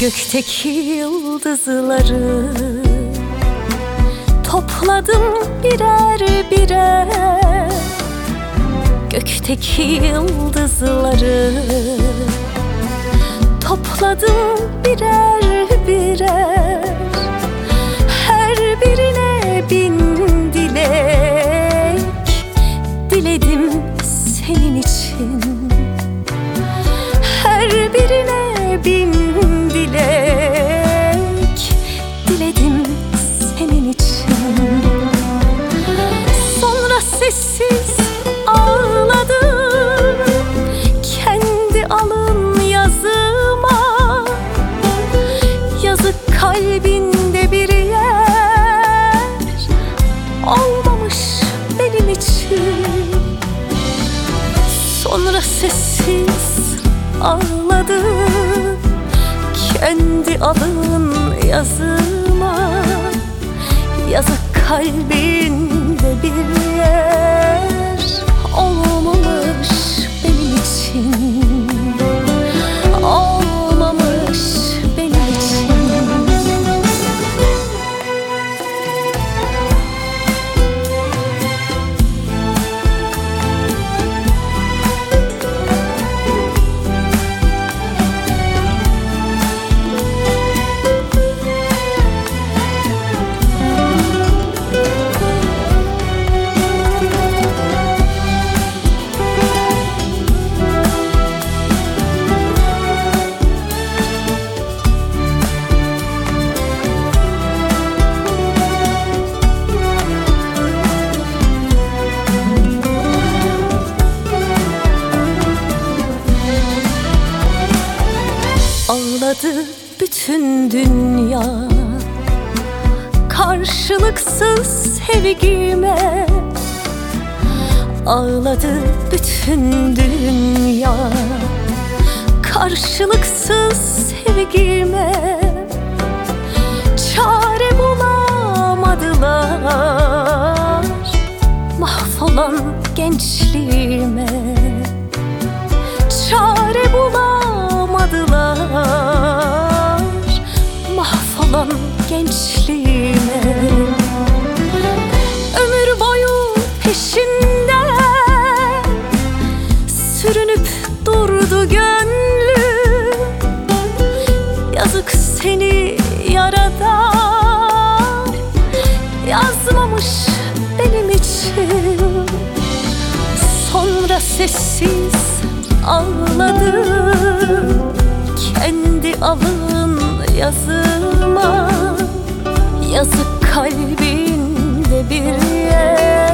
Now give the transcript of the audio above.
Gökteki yıldızları topladım birer birer. Gökteki yıldızları topladım birer birer. Her birine bin dilek diledim senin için. Her birine bin dilek diledim senin için. Sonra sessiz ağladım kendi alın yazıma. Yazık kalbinde bir yer olmamış benim için. Sonra sessiz ağladım kendi alın yazıma. Yazık kalbinde bir yer olmamış benim için. Olmamış benim için. Ağladı bütün dünya karşılıksız sevgime. Ağladı bütün dünya karşılıksız sevgime. Çare bulamadılar mahvolan gençliğime. Çare bulamadılar mahvolan gençliğime. Ömür boyu peşinden sürünüp durdu gönlüm. Yazık seni yaradan yazmamış benim için. Sonra sessiz ağladım kendi alın yazıma. Yazık kalbinde bir yer